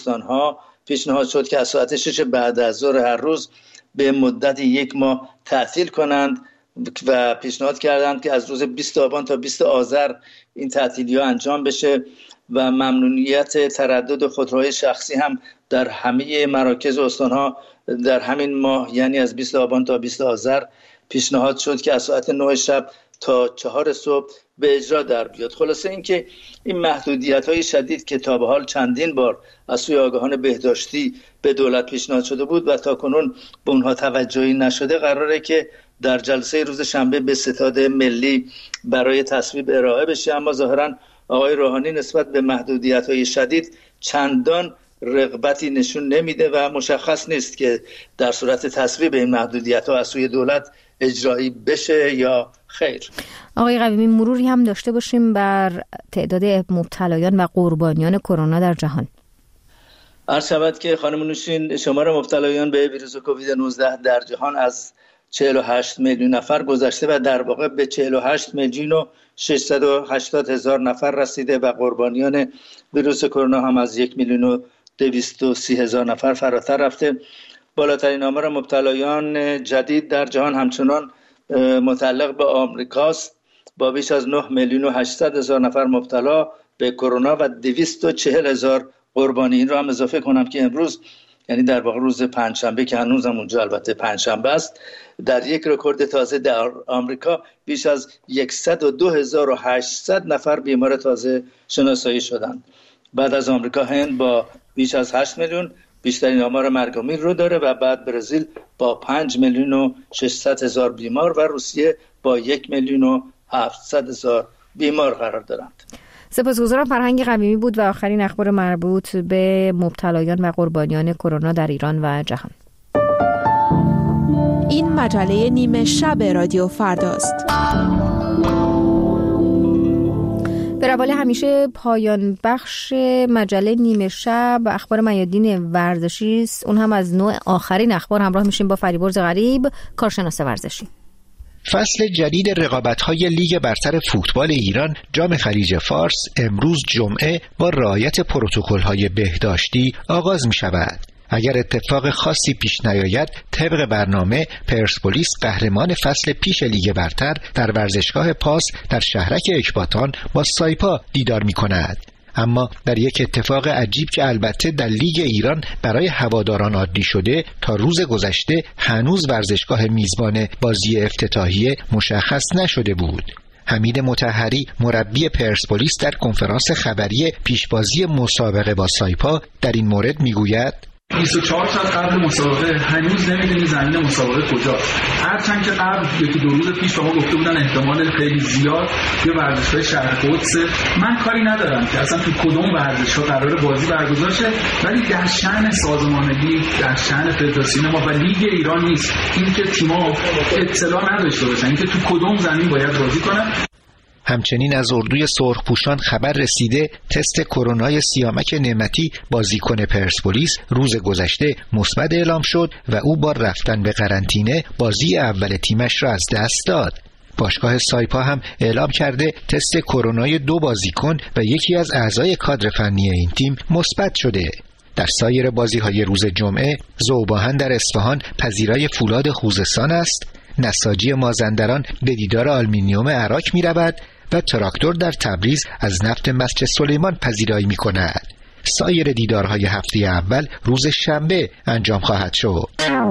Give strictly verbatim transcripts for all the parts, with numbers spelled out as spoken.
استان‌ها پیشنهاد شد که از ساعت شش بعد از ظهر هر روز به مدت یک ماه تعطیل کنند و پیشنهاد کردند که از روز بیست آبان تا بیست آذر این تعطیلی‌ها انجام بشه و ممنوعیت تردد خودروهای شخصی هم در همه مراکز استان‌ها در همین ماه، یعنی از بیست آبان تا بیست آذر پیشنهاد شد که از ساعت نه شب تا چهار صبح به اجرا در بیاد. خلاصه اینکه این محدودیت‌های شدید که تا به حال چندین بار از سوی آگاهان بهداشتی به دولت پیشنهاد شده بود و تا کنون به اونها توجهی نشده، قراره که در جلسه روز شنبه به ستاد ملی برای تصویب ارائه بشه. اما ظاهراً آقای روحانی نسبت به محدودیت‌های شدید چندان رغبتی نشون نمیده و مشخص نیست که در صورت تصویب این محدودیت‌ها از سوی دولت اجرایی بشه یا خیر. آقای قویمی، مروری هم داشته باشیم بر تعداد مبتلایان و قربانیان کرونا در جهان. عرض شود که خانم نوشین، شمار مبتلایان به ویروس کووید نوزده در جهان از چهل و هشت میلیون نفر گذشته و در واقع به چهل و هشت میلیون و ششصد و هشتاد هزار نفر رسیده و قربانیان ویروس کرونا هم از یک میلیون و دویست و سی هزار نفر فراتر رفته. بالاترین آمار مبتلایان جدید در جهان همچنان متعلق به آمریکاست با بیش از نه میلیون و هشتصد هزار نفر مبتلا به کرونا و دویست و چهل هزار قربانی. این رو هم اضافه کنم که امروز، یعنی در واقع روز پنجشنبه که هنوز هم اونجا البته پنجشنبه است، در یک رکورد تازه در آمریکا بیش از صد و دو هزار و هشتصد نفر بیمار تازه شناسایی شدند. بعد از آمریکا هند با بیش از هشت میلیون بیشترین آمار مرگ و میر رو داره و بعد برزیل با پنج میلیون و ششصد هزار بیمار و روسیه با یک میلیون و هفتصد هزار بیمار قرار دارند. سپاسگزارم. فرهنگ قویمی بود و آخرین اخبار مربوط به مبتلایان و قربانیان کرونا در ایران و جهان. این مجله نیمه شب رادیو فرداست. به روال همیشه پایان بخش مجله نیمه شب اخبار میادین ورزشی است، اون هم از نوع آخرین اخبار. همراه میشیم با فریبرز غریب، کارشناس ورزشی. فصل جدید رقابت‌های لیگ برتر فوتبال ایران جام خلیج فارس امروز جمعه با رعایت پروتکل‌های بهداشتی آغاز می‌شود. اگر اتفاق خاصی پیش نیاید، طبق برنامه پرسپولیس قهرمان فصل پیش لیگ برتر در ورزشگاه پاس در شهرک اکباتان با سایپا دیدار می‌کند. اما در یک اتفاق عجیب که البته در لیگ ایران برای هواداران عادی شده، تا روز گذشته هنوز ورزشگاه میزبان بازی افتتاحیه مشخص نشده بود. حمید مطهری مربی پرسپولیس در کنفرانس خبری پیشبازی مسابقه با سایپا در این مورد میگوید: بیست و چهار ساعت قبل مسابقه هنوز نمیدونیم زمین مسابقه کجاست. هرچند که قبل یکی دو روز پیش به ما گفته بودن احتمال خیلی زیاد یه ورزشگاه شهر قدس. من کاری ندارم که اصلا تو کدوم ورزشگاه قرار بازی برگزار شه، ولی در شأن سازماندهی، در شأن فدراسیون ما و لیگ ایران نیست اینکه تیم‌ها اطلاع نداشته باشن اینکه تو کدوم زمین باید بازی کنن. همچنین از اردوی سرخپوشان خبر رسیده تست کرونای سیامک نعمتی بازیکن پرسپولیس روز گذشته مثبت اعلام شد و او با رفتن به قرنطینه بازی اول تیمش را از دست داد. باشگاه سایپا هم اعلام کرده تست کرونای دو بازیکن و یکی از اعضای کادر فنی این تیم مثبت شده. در سایر بازی‌های روز جمعه، ذوباهن در اصفهان پذیرای فولاد خوزستان است، نساجی مازندران به دیدار آلومینیوم عراق می رود و تراکتور در تبریز از نفت مسجد سلیمان پذیرایی می کند. سایر دیدارهای هفته اول روز شنبه انجام خواهد شد.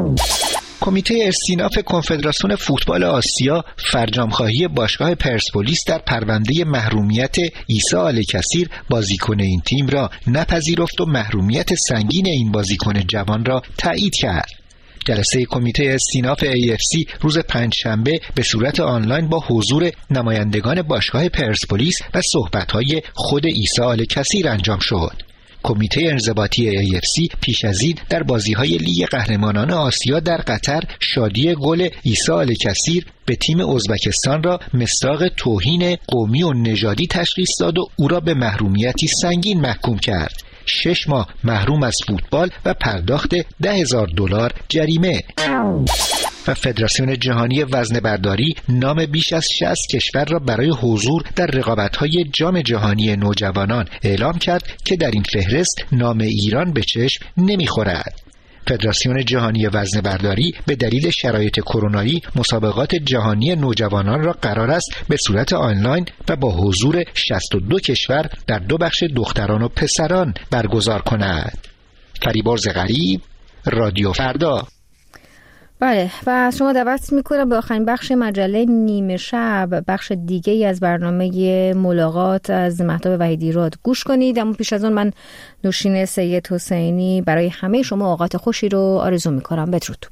کمیته استیناف کنفدراسیون فوتبال آسیا فرجام‌خواهی باشگاه پرسپولیس در پرونده محرومیت عیسی آل‌کثیر بازیکن این تیم را نپذیرفت و محرومیت سنگین این بازیکن جوان را تایید کرد. جلسه کمیته استیناف ای اف سی روز پنجشنبه به صورت آنلاین با حضور نمایندگان باشگاه پرسپولیس و صحبت‌های خود عیسی آل‌کثیر انجام شد. کمیته انضباطی ای اف سی پیش از این در بازی‌های لیگ قهرمانان آسیا در قطر شادی گل عیسی آل‌کثیر به تیم ازبکستان را مصداق توهین قومی و نژادی تشخیص داد و او را به محرومیتی سنگین محکوم کرد. شش ماه محروم از فوتبال و پرداخت ده هزار دلار جریمه. و فدراسیون جهانی وزنه‌برداری نام بیش از شصت کشور را برای حضور در رقابت‌های جام جهانی نوجوانان اعلام کرد که در این فهرست نام ایران به چشم نمی‌خورد. فدراسیون جهانی وزنه‌برداری به دلیل شرایط کرونایی مسابقات جهانی نوجوانان را قرار است به صورت آنلاین و با حضور شصت و دو کشور در دو بخش دختران و پسران برگزار کند. فریبرز غریب، رادیو فردا. بله و از شما دعوت میکنم به آخرین بخش مجله نیمه شب، بخش دیگه ای از برنامه ملاقات از مهتاب وحیدی‌راد گوش کنید. اما پیش از اون من نوشین سید حسینی برای همه شما اوقات خوشی رو آرزو میکنم. بدرود.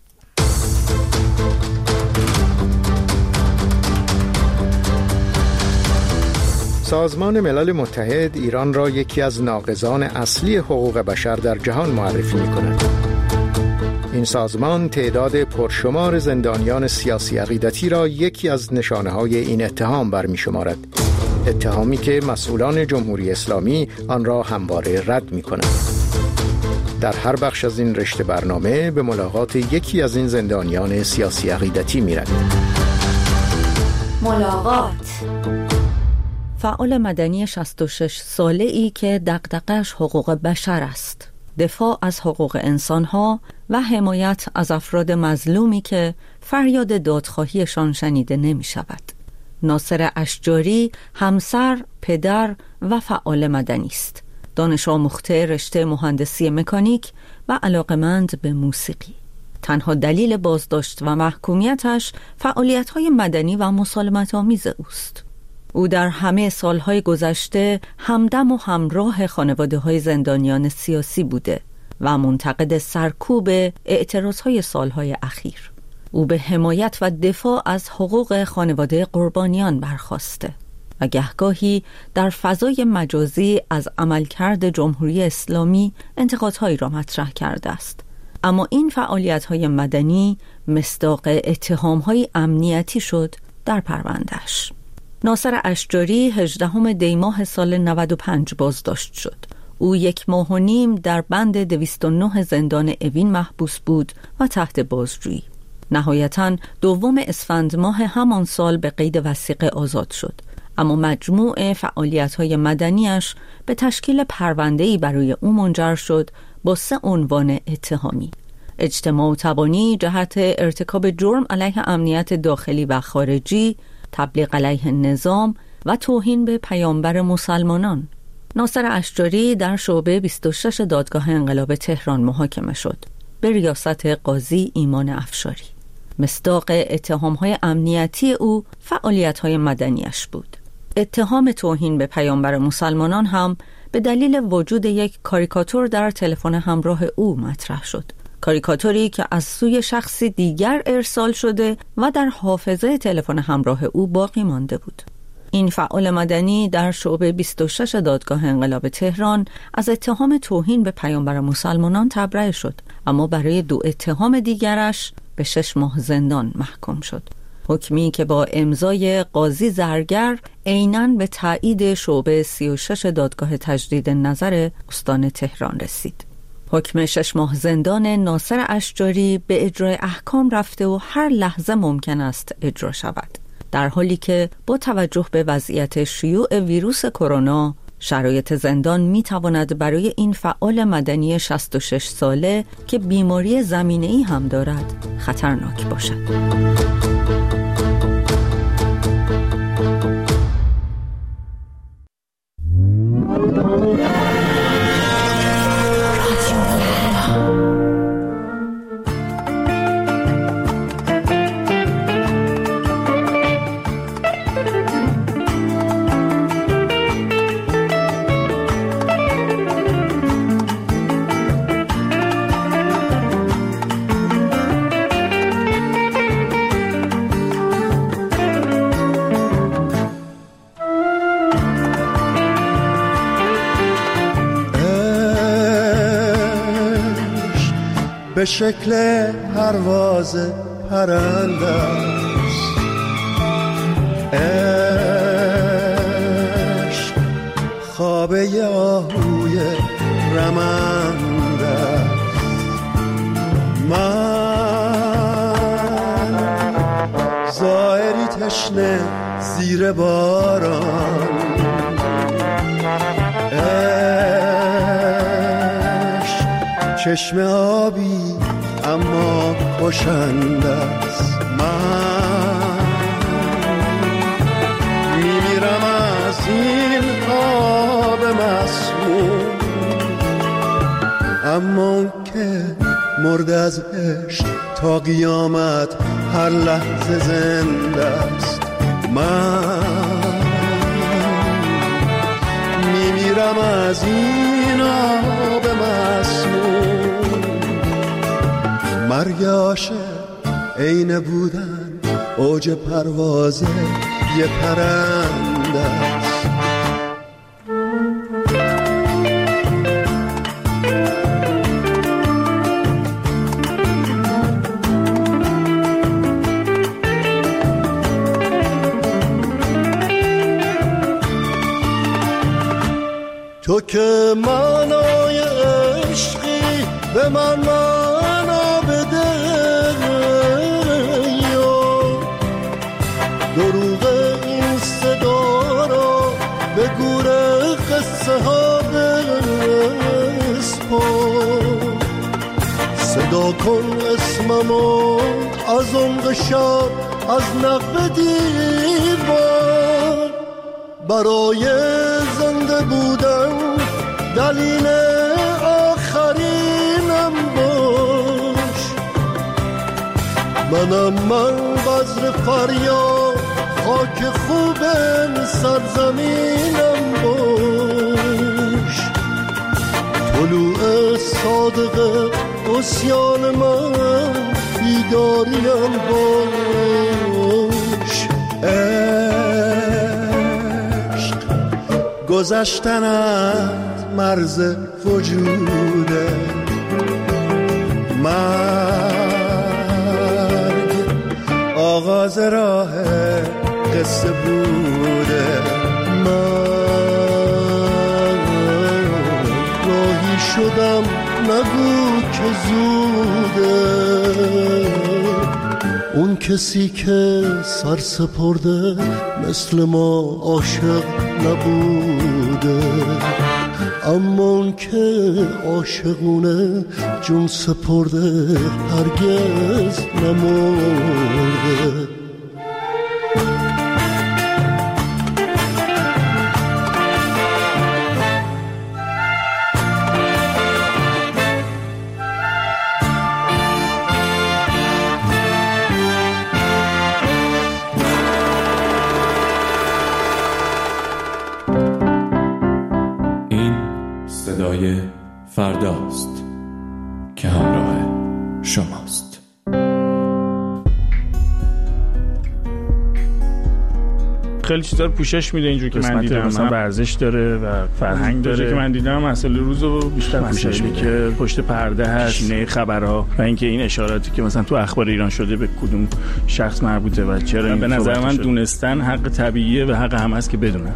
سازمان ملل متحد ایران را یکی از ناقضان اصلی حقوق بشر در جهان معرفی می‌کند. این سازمان تعداد پرشمار زندانیان سیاسی عقیدتی را یکی از نشانه‌های این اتهام برمی‌شمارد. اتهامی که مسئولان جمهوری اسلامی آن را همواره رد می‌کنند. در هر بخش از این رشته برنامه به ملاقات یکی از این زندانیان سیاسی عقیدتی می‌رود. ملاقات. فعال مدنی شصت و شش ساله‌ای که دغدغه‌اش حقوق بشر است، دفاع از حقوق انسانها و حمایت از افراد مظلومی که فریاد دادخواهیشان شنیده نمی شود. ناصر اشجاری همسر، پدر و فعال مدنی است. دانش آموخته رشته مهندسی مکانیک و علاقمند به موسیقی. تنها دلیل بازداشت و محکومیتش فعالیت‌های مدنی و مسالمت‌آمیز اوست. او در همه سالهای گذشته همدم و همراه خانواده‌های زندانیان سیاسی بوده و منتقد سرکوب اعتراضهای سالهای اخیر. او به حمایت و دفاع از حقوق خانواده قربانیان برخاسته و گهگاهی در فضای مجازی از عملکرد جمهوری اسلامی انتقادهایی را مطرح کرده است. اما این فعالیت‌های مدنی مصداق اتهام‌های امنیتی شد در پرونده‌اش. ناصر اشجاری هجدهم دی ماه سال نود و پنج بازداشت شد. او یک ماه و نیم در بند دویست و نه زندان اوین محبوس بود و تحت بازجویی. نهایتاً دوم اسفند ماه همان سال به قید وثیقه آزاد شد. اما مجموع فعالیت‌های مدنیش به تشکیل پرونده‌ای برای او منجر شد با سه عنوان اتهامی: اجتماع و تبانی جهت ارتکاب جرم علیه امنیت داخلی و خارجی، تبلیغ علیه نظام و توهین به پیامبر مسلمانان. ناصر اشجاری در شعبه بیست و شش دادگاه انقلاب تهران محاکمه شد به ریاست قاضی ایمان افشاری. مصداق اتهام‌های امنیتی او فعالیت‌های مدنیش بود. اتهام توهین به پیامبر مسلمانان هم به دلیل وجود یک کاریکاتور در تلفن همراه او مطرح شد. کاریکاتوری که از سوی شخصی دیگر ارسال شده و در حافظه تلفن همراه او باقی مانده بود. این فعال مدنی در شعبه بیست و شش دادگاه انقلاب تهران از اتهام توهین به پیامبر مسلمانان تبرئه شد، اما برای دو اتهام دیگرش به شش ماه زندان محکوم شد. حکمی که با امضای قاضی زرگر عیناً به تایید شعبه سی و شش دادگاه تجدید نظر استان تهران رسید. حکم شش ماه زندان ناصر اشجاری به اجرای احکام رفته و هر لحظه ممکن است اجرا شود، در حالی که با توجه به وضعیت شیوع ویروس کرونا شرایط زندان می تواند برای این فعال مدنی شصت و شش ساله که بیماری زمینه‌ای هم دارد خطرناک باشد. به شکل پرواز پرنده است، عشق خوابه آهوی رمنده است. من زیر باران. عشق چشم آبی اما کشنده است. من میمیرم از این آب مسموم، اما که مرد از عشق تا قیامت هر لحظه زنده است. من میمیرم از این آب مسموم. مرگ عاشق عین بودن اوج پرواز یه پرنده است. تو که معنای عشقی به من معنا بده، دروغ این صدا را به گور قصه ها بسپار. صدا کن اسممو از عمق شب از نقب دیوار. برای زنده بودن دلیل آخرینم باش. منم من بذر فریاد خاک خوب سرزمینم باش. طلوع صادق عصیان من بیداریم باش. عشق گذشتنت مرز وجوده، مرگ آغاز راه قصه بوده. من راهی شدم نگو که زوده. اون کسی که سر سپرده مثل ما عاشق نبوده، اما اون که عاشقونه جون سپرده هرگز نمرده. صدای فرداست که همراه شماست. خیلی چیزا رو پوشش میده اینجور که من دیدم، مثلا ورزش داره و فرهنگ داره که من دیدم. مسئله روزو بیشتر پوشش میده که پشت پرده هست، نه خبرها و اینکه این اشاراتی که مثلا تو اخبار ایران شده به کدوم شخص مربوطه و چرا این. به نظر من دونستن حق طبیعیه و حق هم هست که بدونن.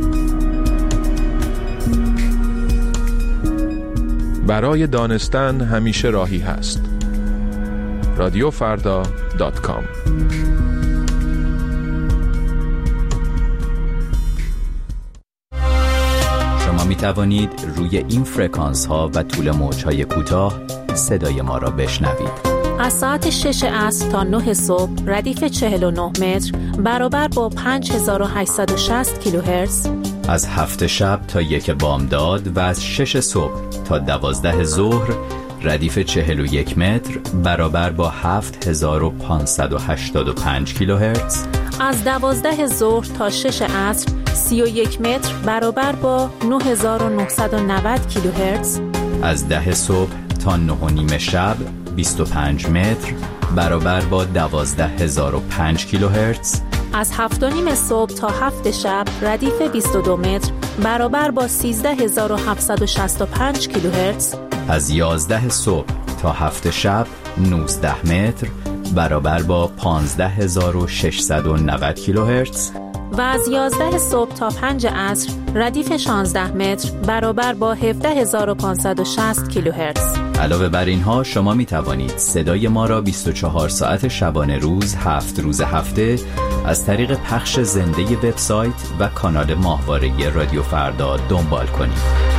برای دانستن همیشه راهی هست. رادیو فردا دات کام. شما می توانید روی این فرکانس ها و طول موج های کوتاه صدای ما را بشنوید. از ساعت شش عصر تا نه صبح ردیف چهل و نه متر برابر با پنج هزار و هشتصد و شصت کیلوهرتز. از هفت شب تا یک بامداد و از شش صبح تا دوازده ظهر ردیف چهل و یک متر برابر با هفت هزار و پانصد و هشتاد و پنج کیلوهرتز. از دوازده ظهر تا شش عصر سی و یک متر برابر با نه هزار و نهصد و نود کیلوهرتز. از ده صبح تا نه و نیم شب بیست و پنج متر برابر با دوازده هزار و پنج کیلوهرتز. از هفت و نیم صبح تا هفت شب ردیف بیست و دو متر برابر با سیزده هزار و هفتصد و شصت و پنج کیلوهرتز. از یازده صبح تا هفت شب نوزده متر برابر با پانزده هزار و ششصد و نود کیلوهرتز. و از یازده صبح تا پنج عصر ردیف شانزده متر برابر با هفده هزار و پانصد و شصت کیلوهرتز. علاوه بر اینها شما می توانید صدای ما را بیست و چهار ساعت شبانه روز، هفت روز هفته از طریق پخش زنده وبسایت و کانال ماهواره رادیو فردا دنبال کنید.